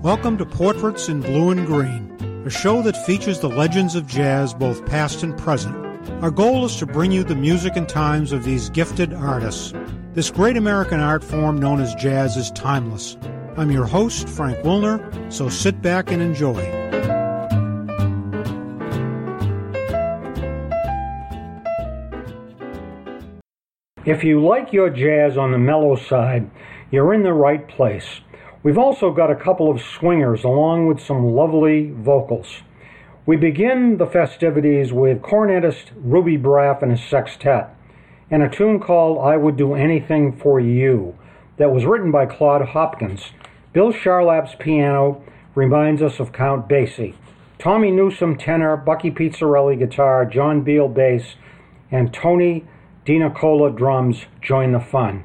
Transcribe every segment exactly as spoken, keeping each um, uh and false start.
Welcome to Portraits in Blue and Green, a show that features the legends of jazz, both past and present. Our goal is to bring you the music and times of these gifted artists. This great American art form known as jazz is timeless. I'm your host, Frank Wilner, so sit back and enjoy. If you like your jazz on the mellow side, you're in the right place. We've also got a couple of swingers along with some lovely vocals. We begin the festivities with cornetist Ruby Braff and his sextet, and a tune called I Would Do Anything for You that was written by Claude Hopkins. Bill Charlap's piano reminds us of Count Basie. Tommy Newsom tenor, Bucky Pizzarelli guitar, John Beal bass, and Tony DiNicola drums join the fun.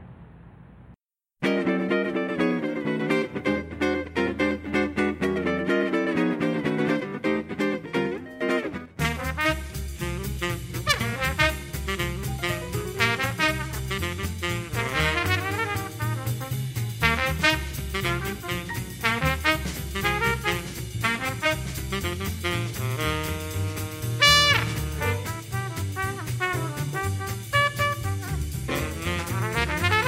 Thank you.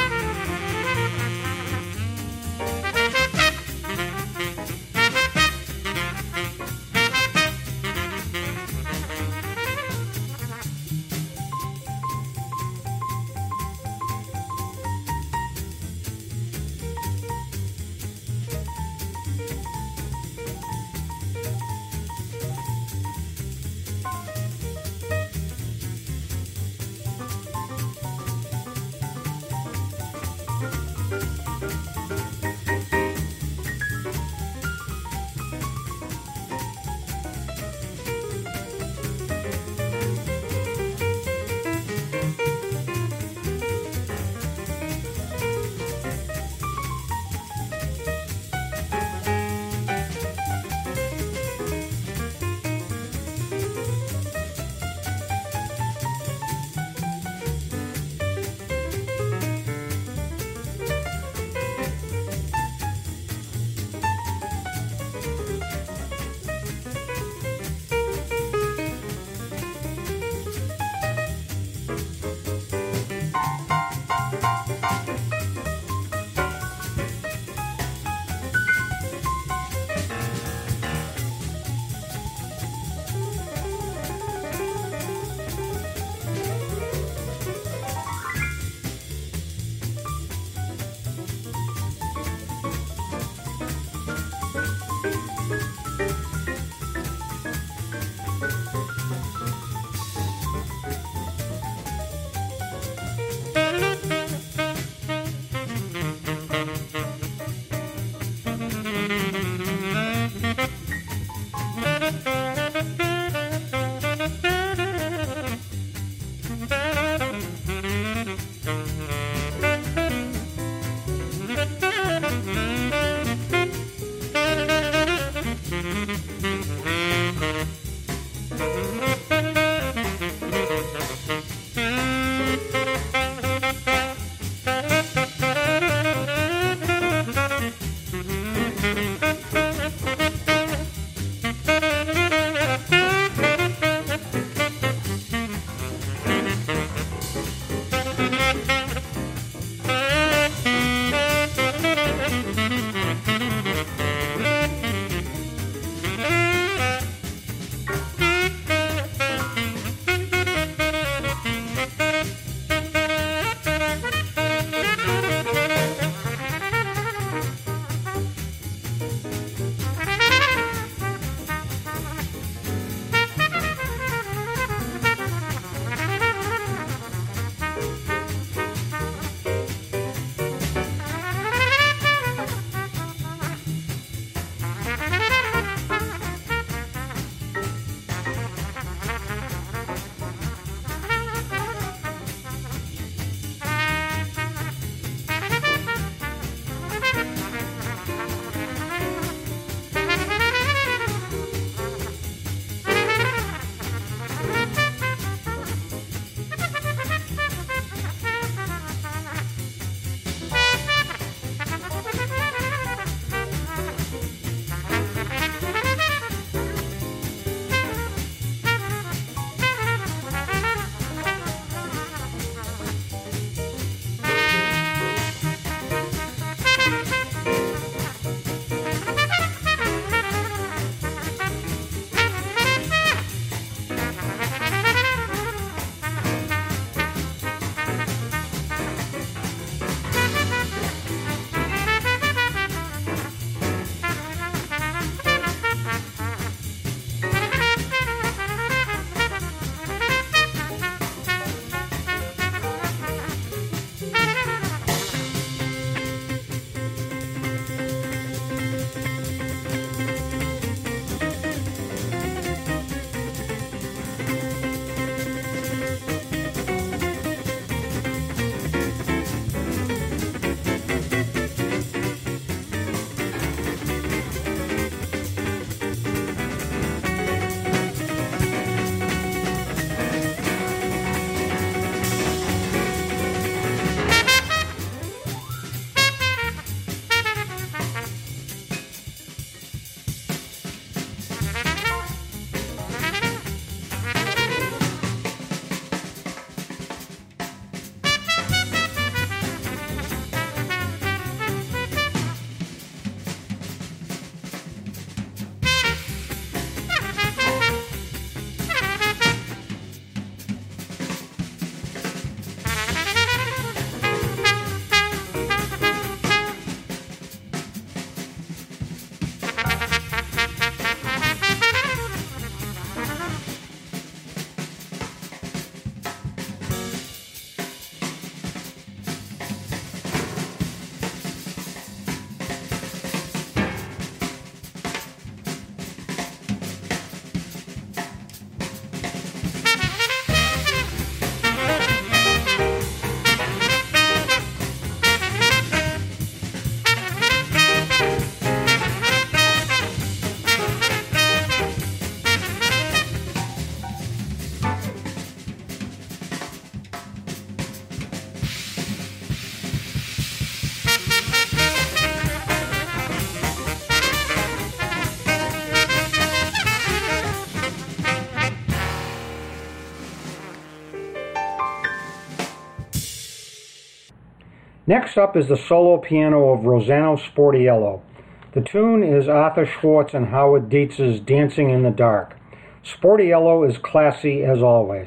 Next up is the solo piano of Rossano Sportiello. The tune is Arthur Schwartz and Howard Dietz's Dancing in the Dark. Sportiello is classy as always.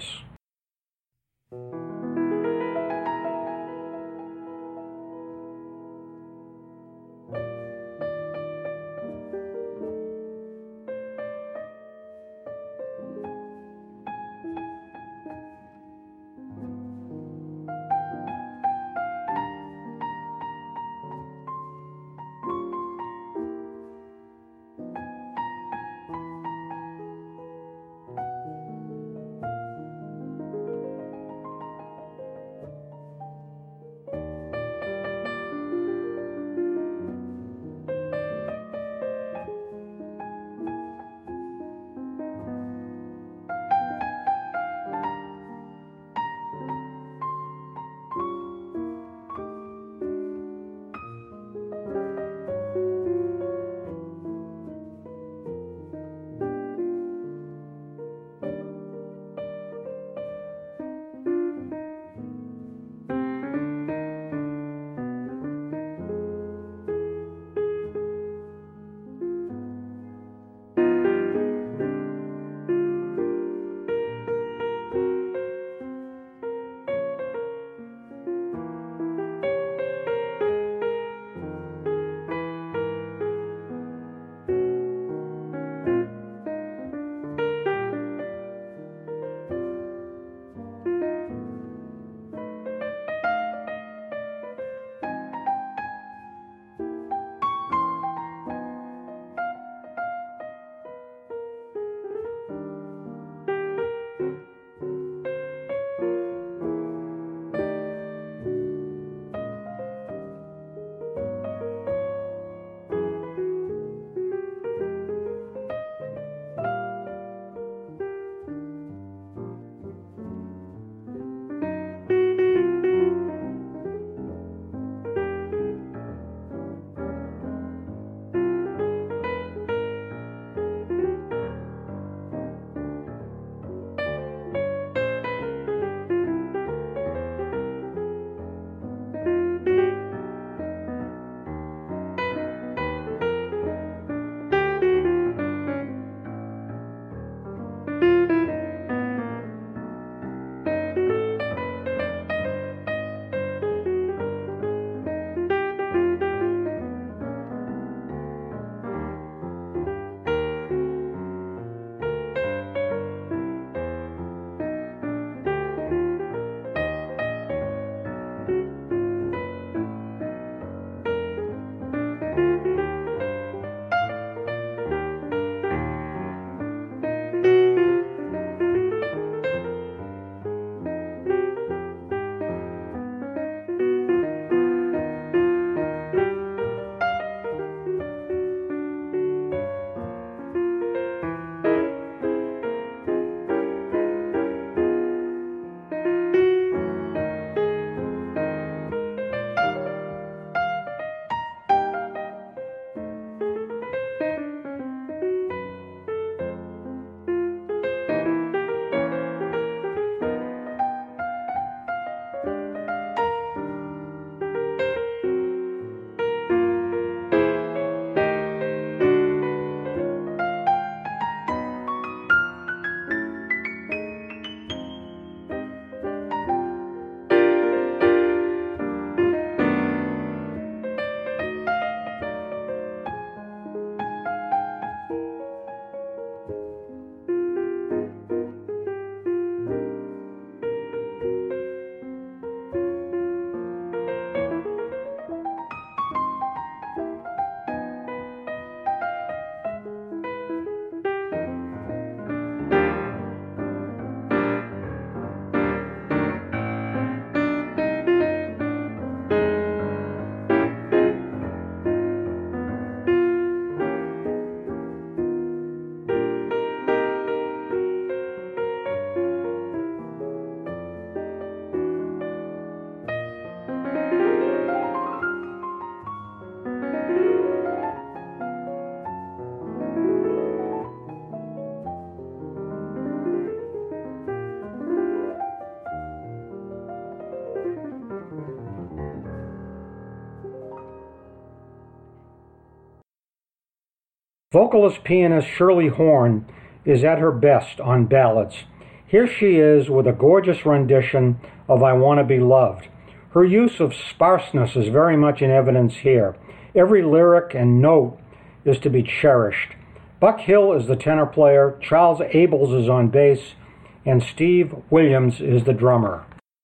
Vocalist pianist Shirley Horn is at her best on ballads. Here she is with a gorgeous rendition of I Want to Be Loved. Her use of sparseness is very much in evidence here. Every lyric and note is to be cherished. Buck Hill is the tenor player, Charles Abels is on bass, and Steve Williams is the drummer.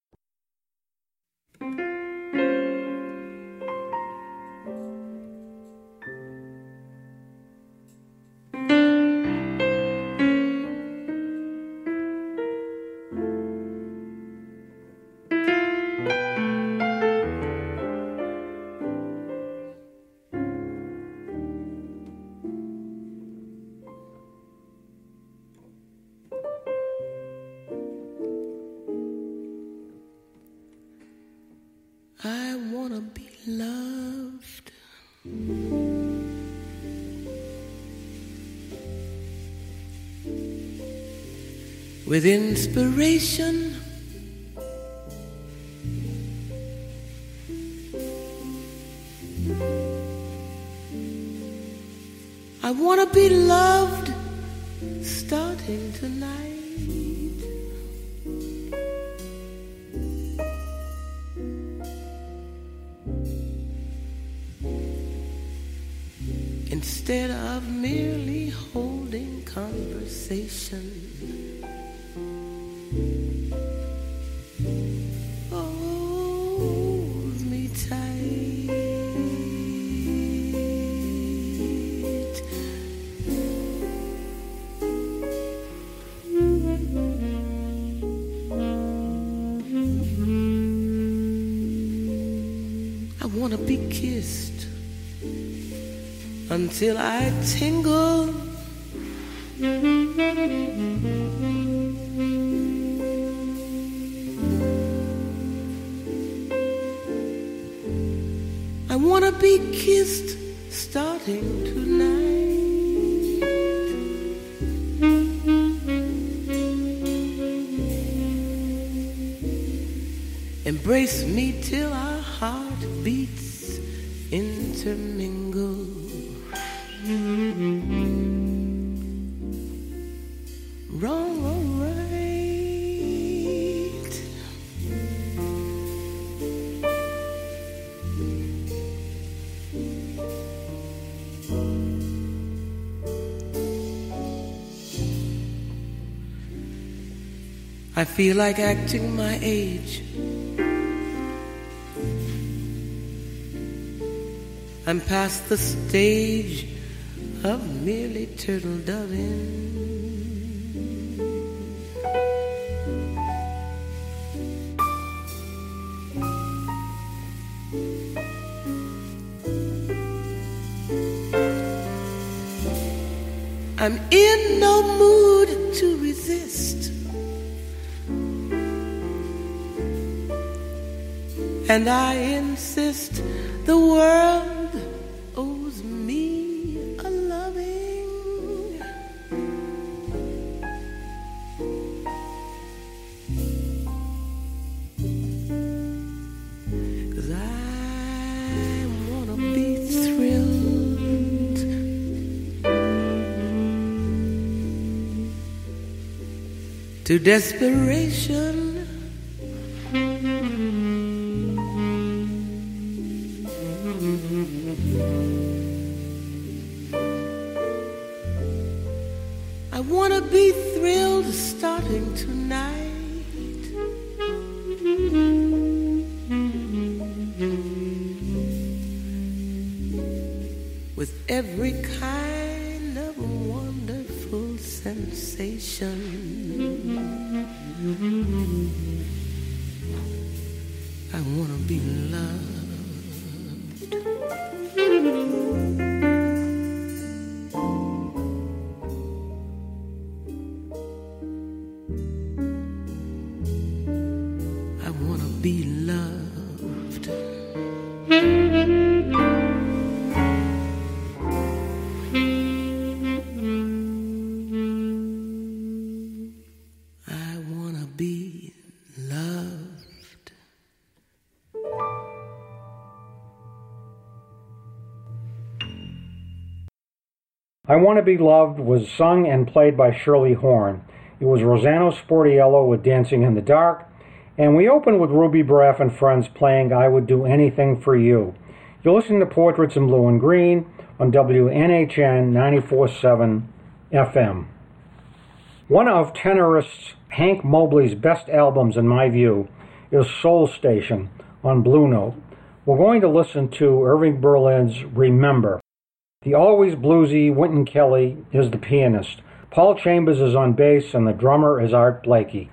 I wanna be loved with inspiration, I wanna be loved starting tonight. Instead of merely holding conversation, hold me tight. I wanna be kissed until I tingle. I wanna be kissed starting tonight. Embrace me till our heartbeats intermingle. Wrong or right, I feel like acting my age. I'm past the stage of merely turtle doving. I'm in no mood to resist, and I insist the world owes me a loving. 'Cause I wanna be thrilled to desperation. I wanna be thrilled starting tonight. With every kind of wonderful sensation. I wanna be loved. I Want to Be Loved was sung and played by Shirley Horn. It was Rosanna Sportiello with Dancing in the Dark, and we opened with Ruby Braff and Friends playing I Would Do Anything for You. You're listening to Portraits in Blue and Green on W N H N ninety-four point seven F M. One of tenorist Hank Mobley's best albums, in my view, is Soul Station on Blue Note. We're going to listen to Irving Berlin's Remember. The always bluesy Wynton Kelly is the pianist. Paul Chambers is on bass, and the drummer is Art Blakey.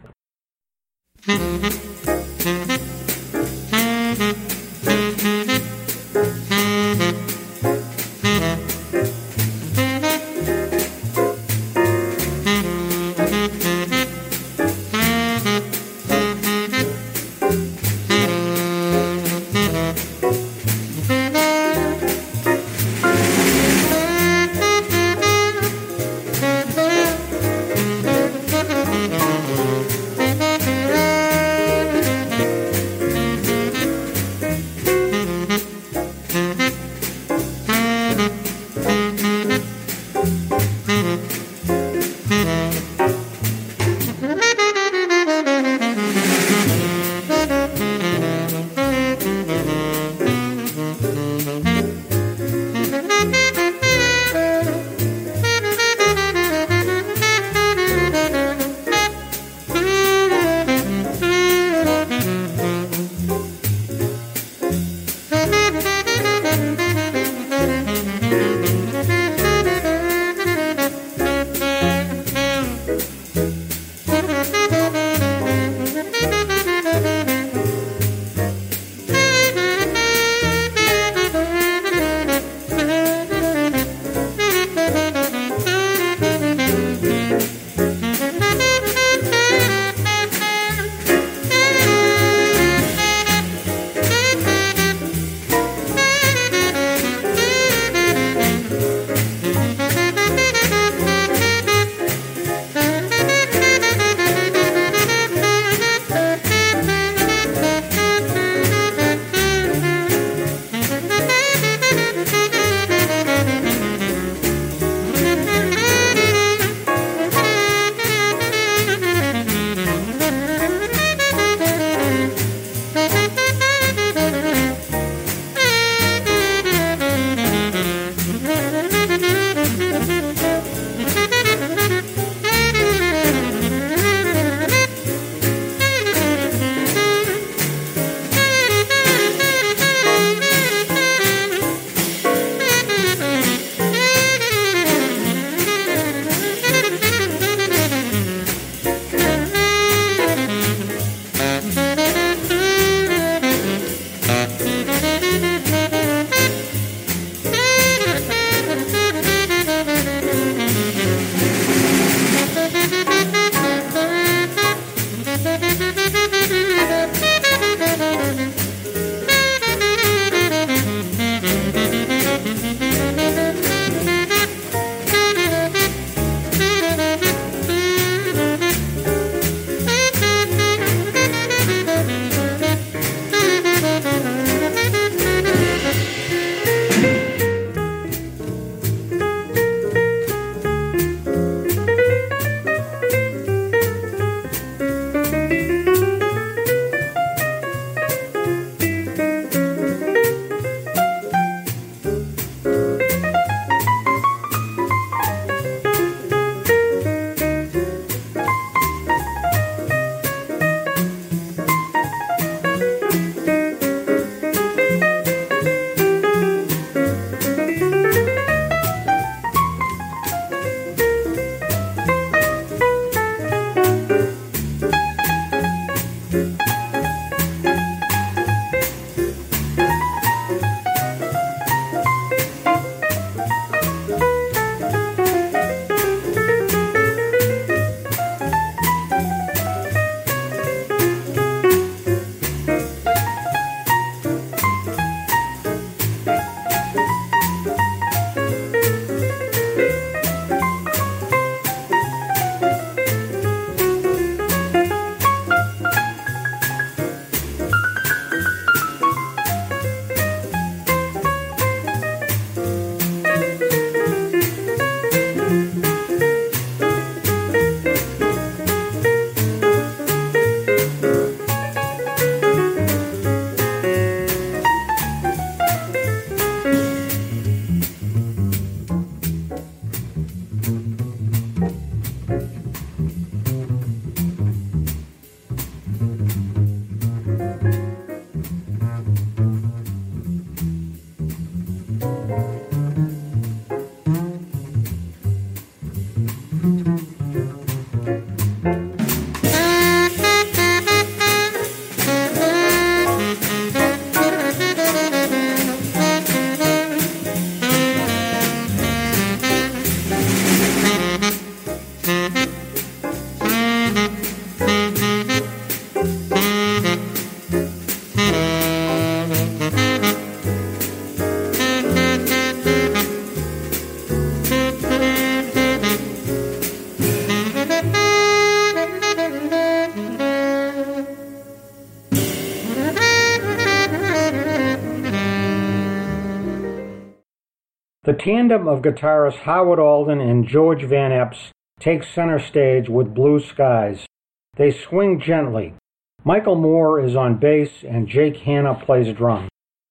tandem of guitarists Howard Alden and George Van Epps takes center stage with Blue Skies. They swing gently. Michael Moore is on bass and Jake Hanna plays drums.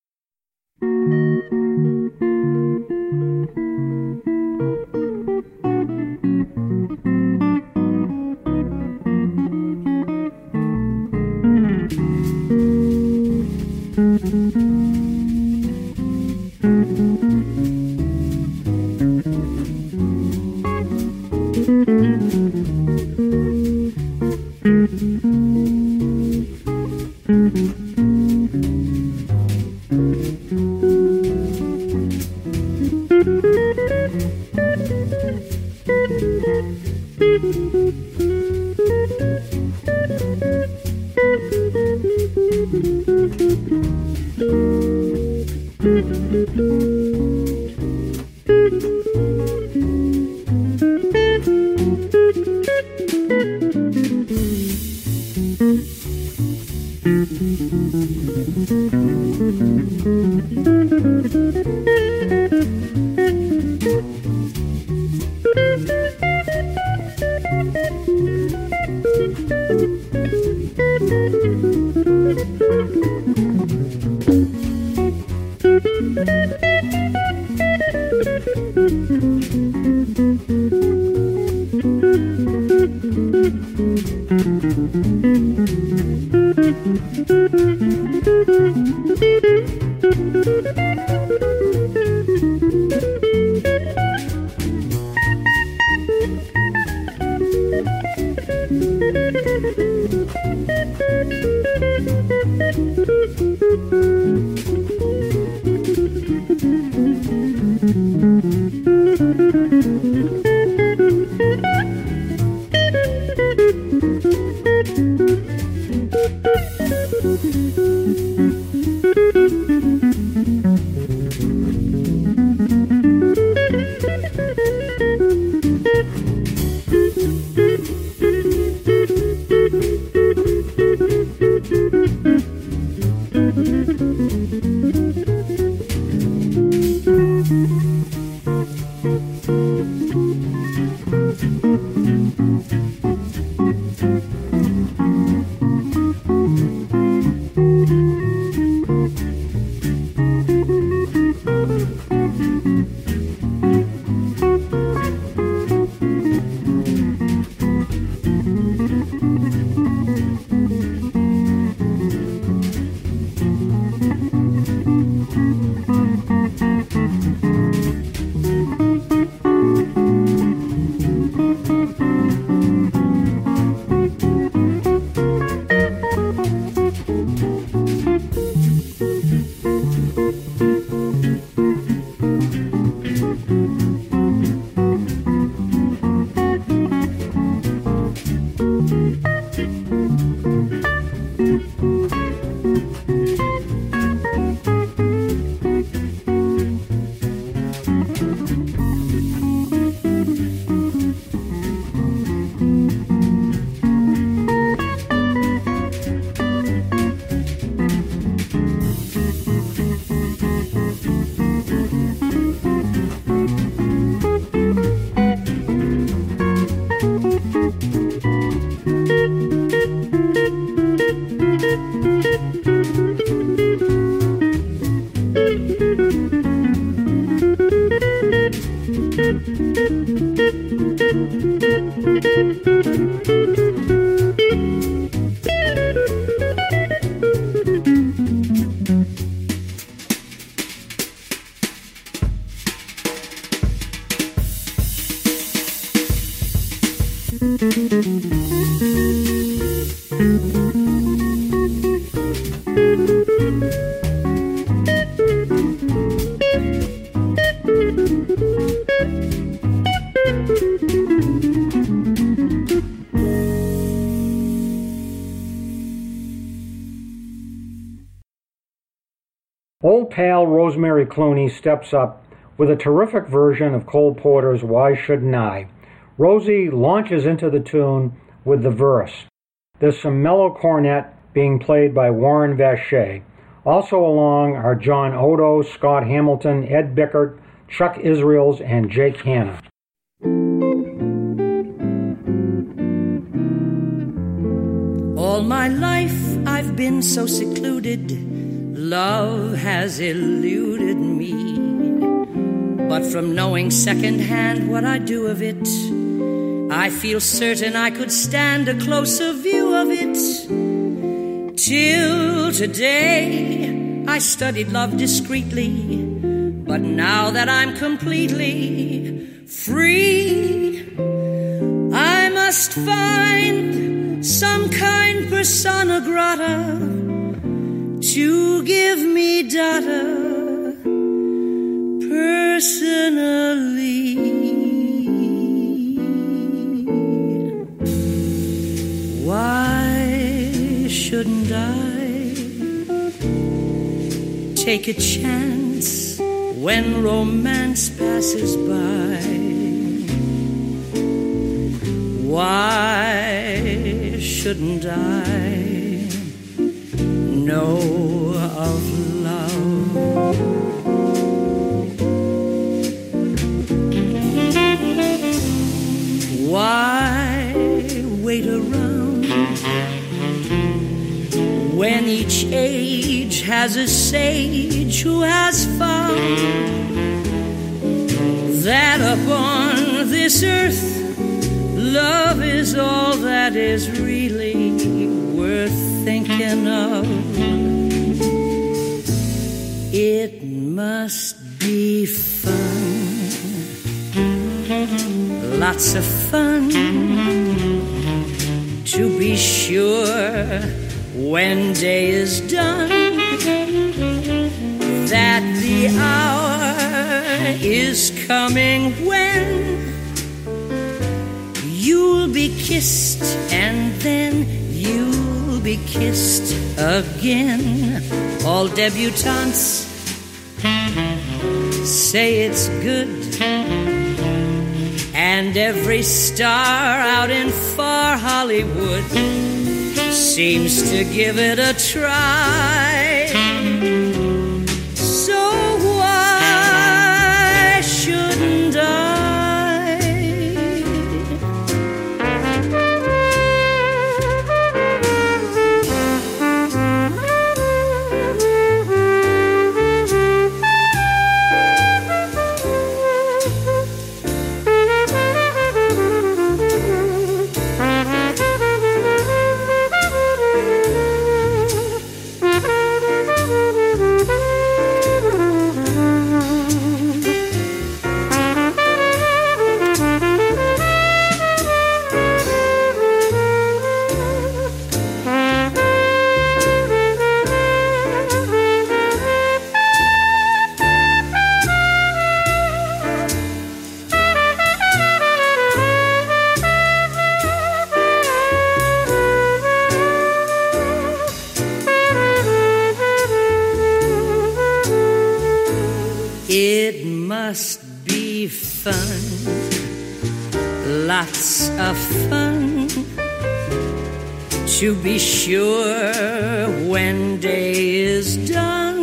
Old pal Rosemary Clooney steps up with a terrific version of Cole Porter's Why Shouldn't I? Rosie launches into the tune with the verse. There's some mellow cornet being played by Warren Vacher. Also along are John Odo, Scott Hamilton, Ed Bickert, Chuck Israels and Jake Hanna. All my life I've been so secluded, love has eluded me. But from knowing secondhand what I do of it, I feel certain I could stand a closer view of it. Till today I studied love discreetly, but now that I'm completely free, I must find some kind persona grata to give me data personally. Why shouldn't I take a chance when romance passes by? Why shouldn't I know of love? Why wait around when each age has a sage who has found that upon this earth love is all that is really worth thinking of? It must be fun, lots of fun, to be sure when day is done, that the hour is coming when you'll be kissed and then you'll be kissed again. All debutantes say it's good, and every star out in far Hollywood seems to give it a try. So why shouldn't I? It must be fun, lots of fun, to be sure when day is done,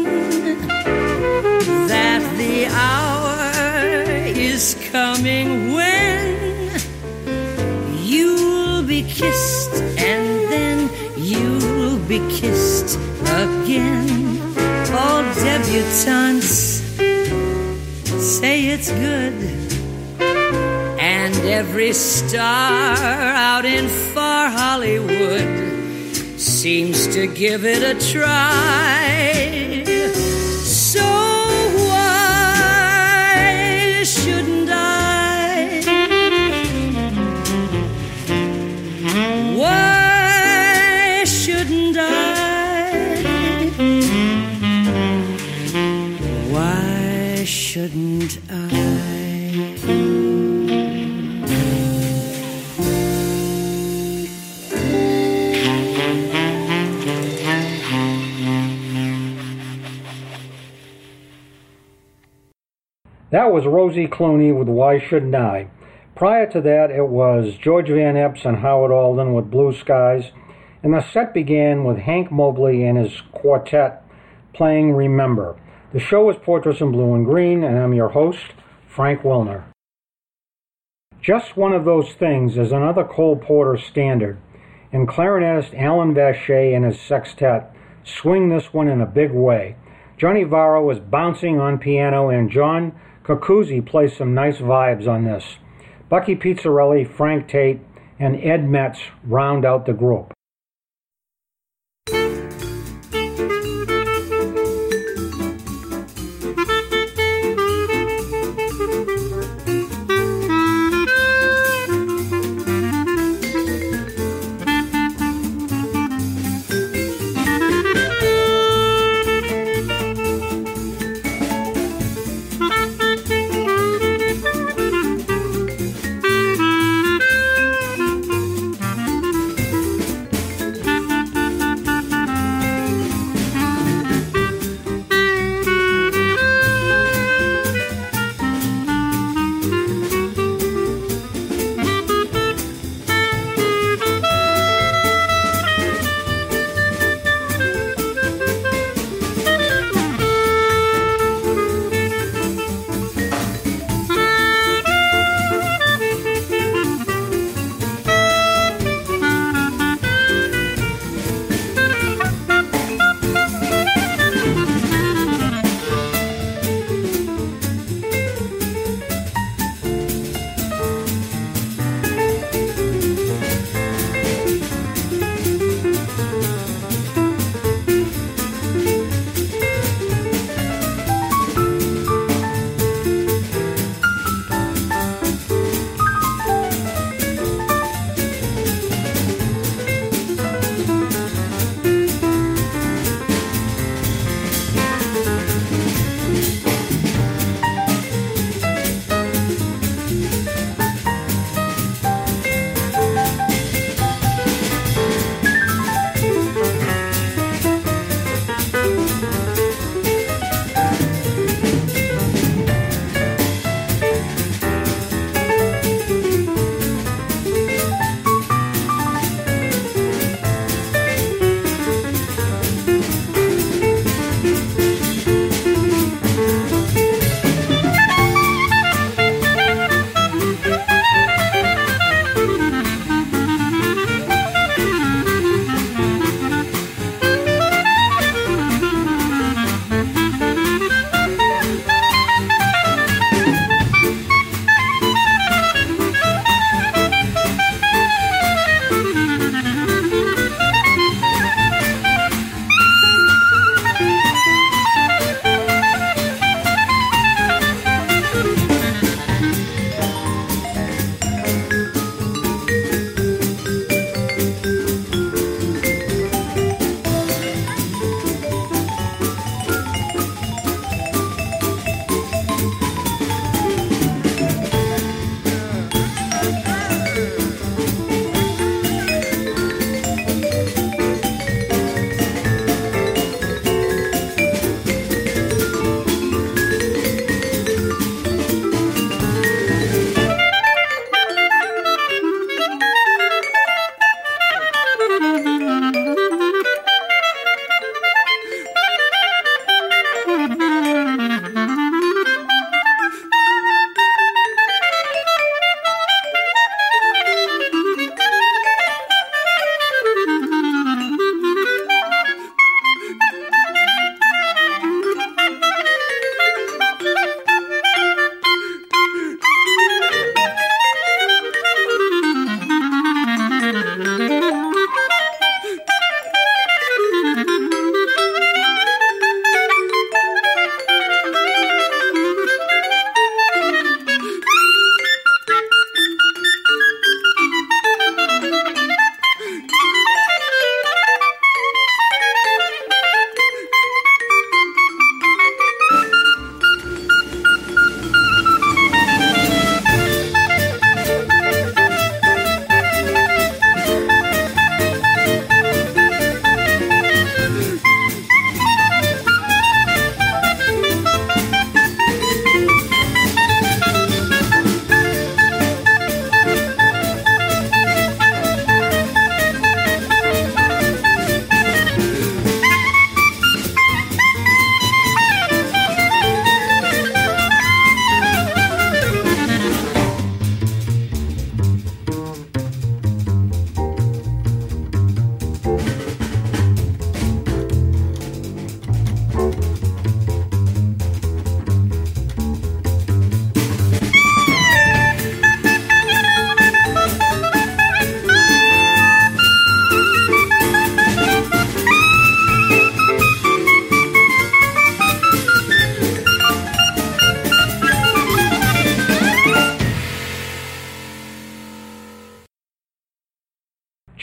that the hour is coming when you'll be kissed and then you'll be kissed again. All debutantes say it's good, and every star out in far Hollywood seems to give it a try. So why shouldn't I? Why shouldn't I? Why shouldn't I? That was Rosie Clooney with Why Shouldn't I? Prior to that, it was George Van Eps and Howard Alden with Blue Skies, and the set began with Hank Mobley and his quartet playing Remember. The show is Portraits in Blue and Green, and I'm your host, Frank Wilner. Just One of Those Things is another Cole Porter standard, and clarinetist Alan Vacher and his sextet swing this one in a big way. Johnny Varro is bouncing on piano, and John Cocuzzi plays some nice vibes on this. Bucky Pizzarelli, Frank Tate, and Ed Metz round out the group.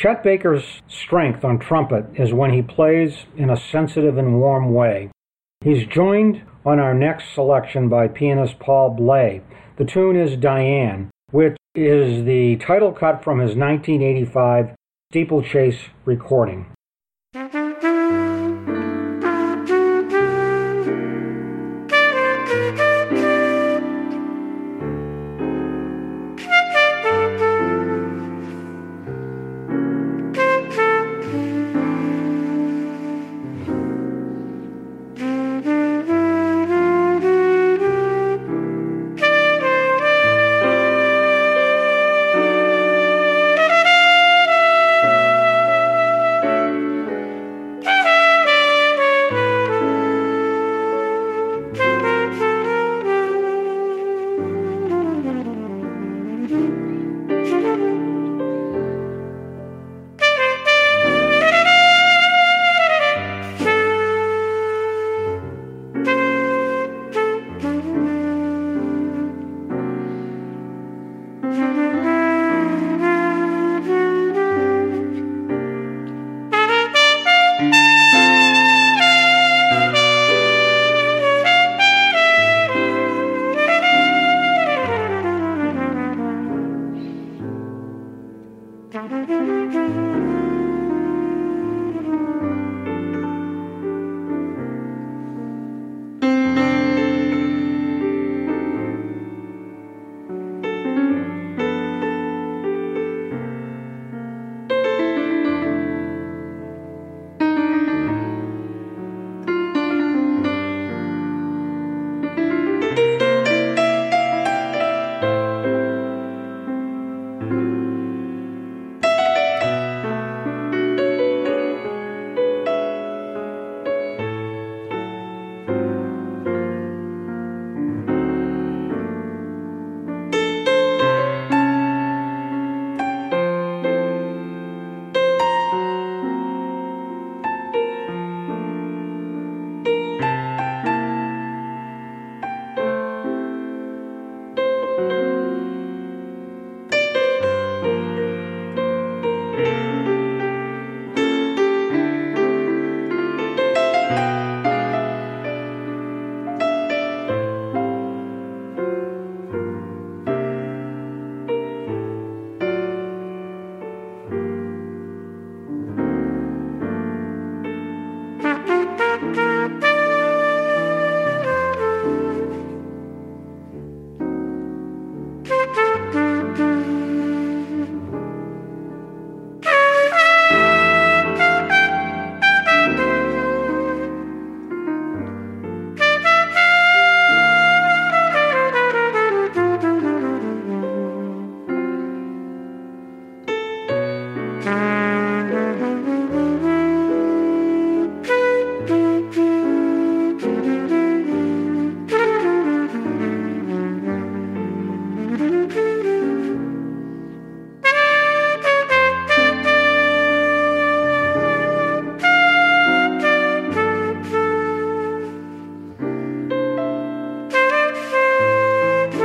Chet Baker's strength on trumpet is when he plays in a sensitive and warm way. He's joined on our next selection by pianist Paul Bley. The tune is Diane, which is the title cut from his nineteen eighty-five Steeplechase recording.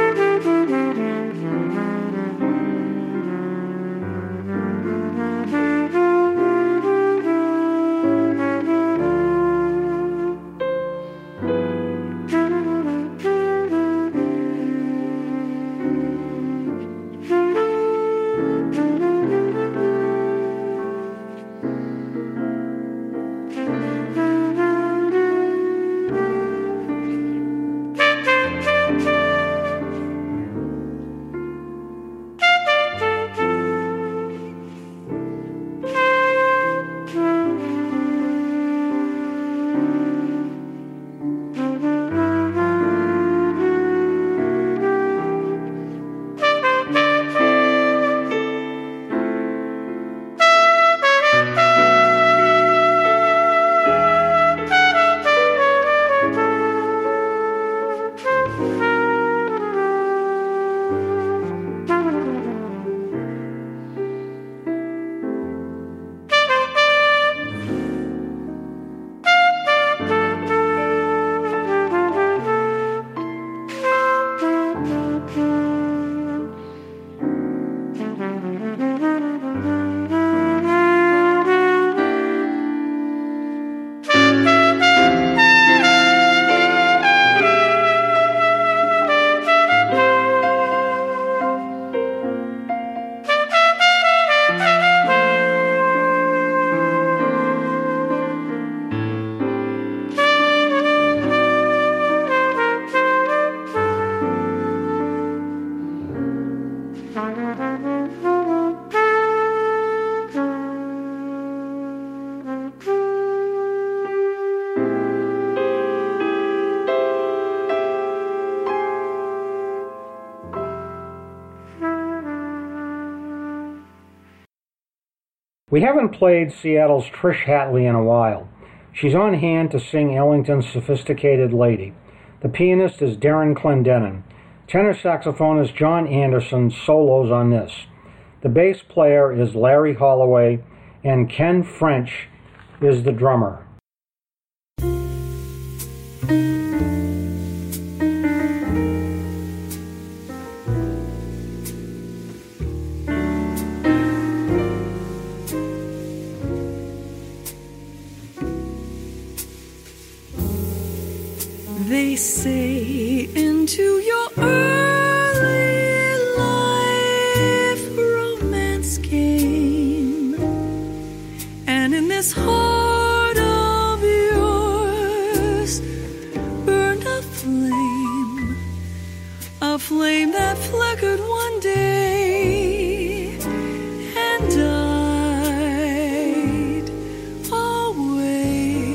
Mm-hmm. We haven't played Seattle's Trish Hatley in a while. She's on hand to sing Ellington's Sophisticated Lady. The pianist is Darren Clendenin. Tenor saxophonist John Anderson solos on this. The bass player is Larry Holloway, and Ken French is the drummer. They say into your early life romance came, and in this heart of yours burned a flame, a flame that flickered one day and died away.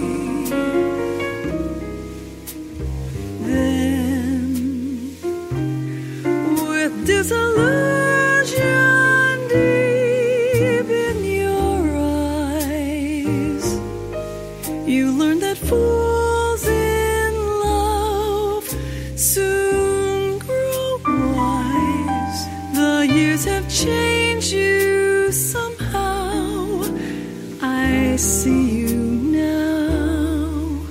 Disillusion deep in your eyes, you learn that fools in love soon grow wise. The years have changed you somehow. I see you now.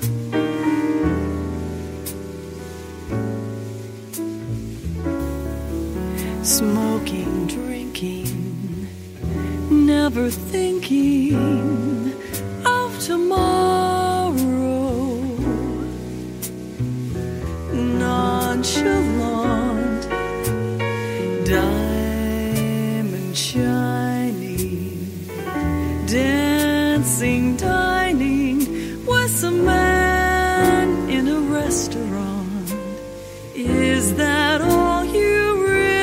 Smoking, drinking, never thinking of tomorrow. Nonchalant, diamond shining, dancing, dining with some man in a restaurant. Is that all you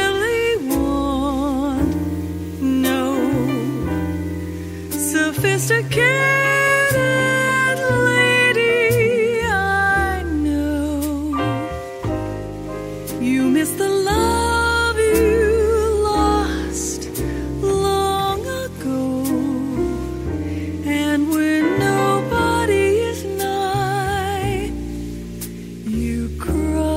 sophisticated lady? I know you miss the love you lost long ago, and when nobody is nigh, you cry.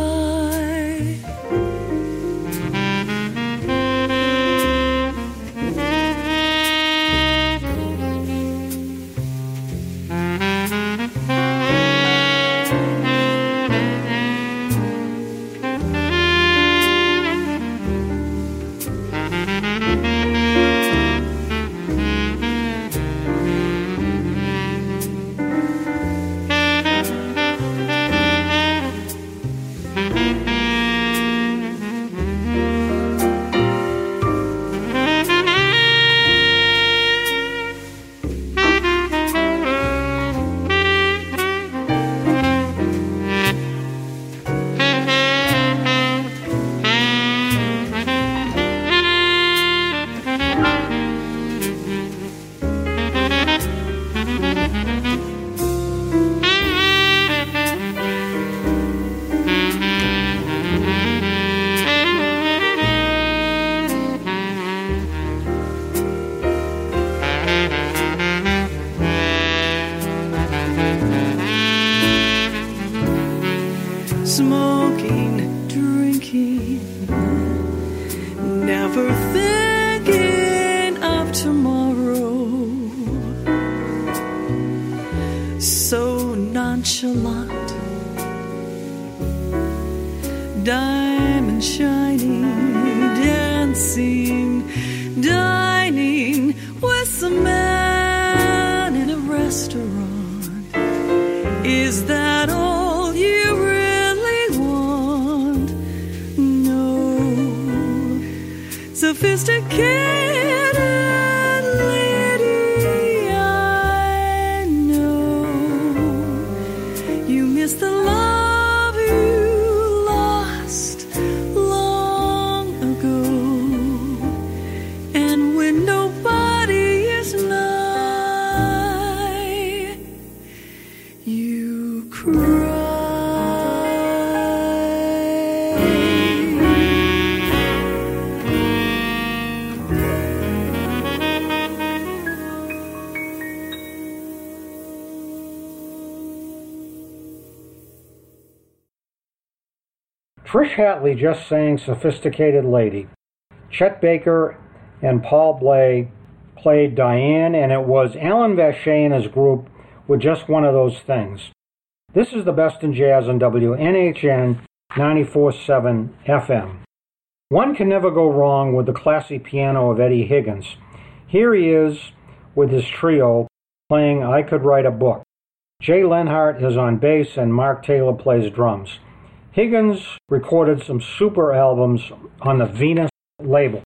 Smoking, drinking, never thinking of tomorrow. So nonchalant, diamond shining, dancing, dining with some man in a restaurant. Is that all you really want? No. Sophisticated lady, I know you miss the love you lost long ago, Trish Hatley just sang Sophisticated Lady. Chet Baker and Paul Bley played Diane, and it was Alan Vachey and his group with Just One of Those Things. This is the best in jazz on W N H N ninety-four point seven F M. One can never go wrong with the classy piano of Eddie Higgins. Here he is with his trio playing I Could Write a Book. Jay Lenhart is on bass and Mark Taylor plays drums. Higgins recorded some super albums on the Venus label.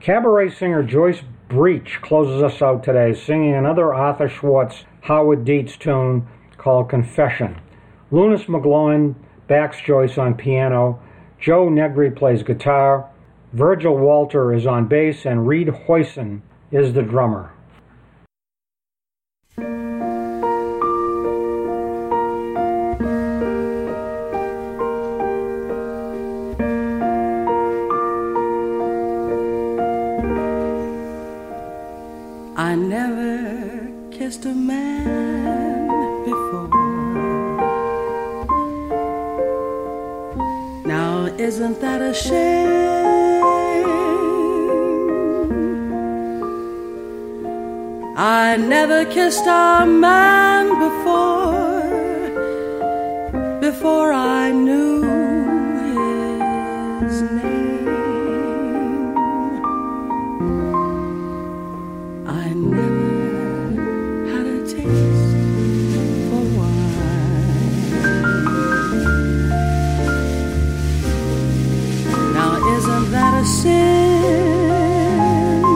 Cabaret singer Joyce Breach closes us out today, singing another Arthur Schwartz Howard Dietz tune called Confession. Lunas McGloin backs Joyce on piano, Joe Negri plays guitar, Virgil Walter is on bass, and Reed Hoyson is the drummer. I never kissed a man before. Now isn't that a shame? I never kissed a man before, before I knew his name. I never had a taste for wine. Now isn't that a sin?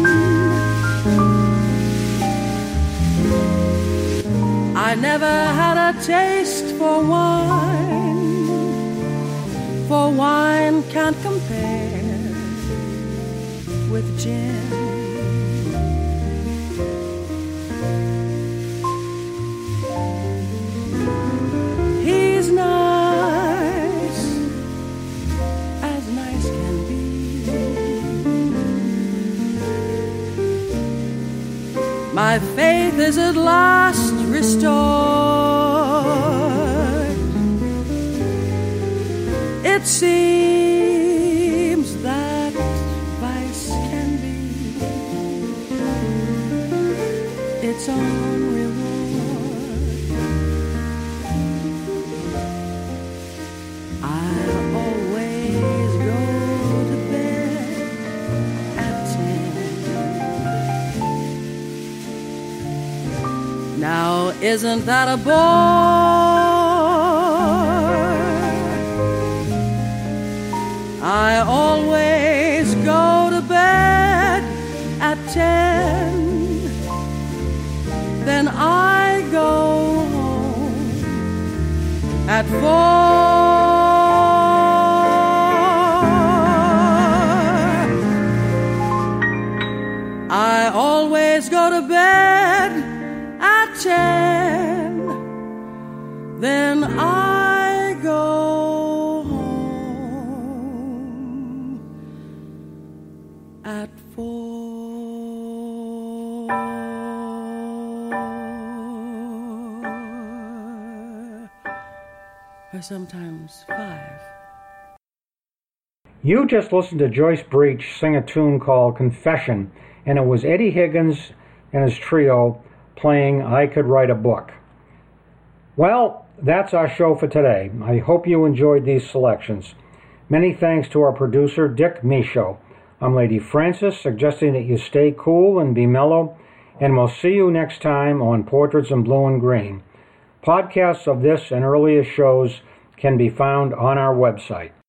I never had a taste for wine, for wine can't compare with gin. He's nice, as nice can be. My faith is at last restored. It seems that vice can be its own reward. I'll always go to bed at ten. Now isn't that a bore? I always go to bed at ten. Then I go home at four. I always go to bed at ten. Then I go home at four. Or sometimes five. You just listened to Joyce Breach sing a tune called Confession, and it was Eddie Higgins and his trio playing I Could Write a Book. Well, that's our show for today. I hope you enjoyed these selections. Many thanks to our producer, Dick Michaud. I'm Lady Francis, suggesting that you stay cool and be mellow, and we'll see you next time on Portraits in Blue and Green. Podcasts of this and earlier shows can be found on our website.